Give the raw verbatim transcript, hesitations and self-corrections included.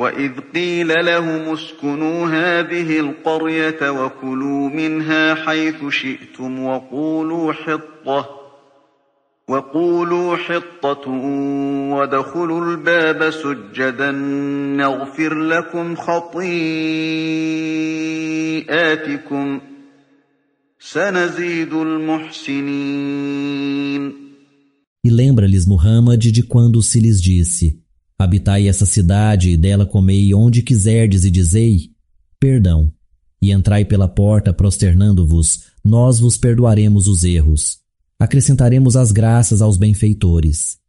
وإذ قيل لهم اسكنوا هذه القرية وكلوا منها حيث شئتم وقولوا حطة وقولوا حطة وادخلوا الباب سجدا نغفر لكم خطيئاتكم سنزيد المحسنين. E lembra-lhes, Muhammad, de quando se lhes disse: habitai essa cidade e dela comei onde quiserdes e dizei: perdão, e entrai pela porta prosternando-vos, nós vos perdoaremos os erros. Acrescentaremos as graças aos benfeitores.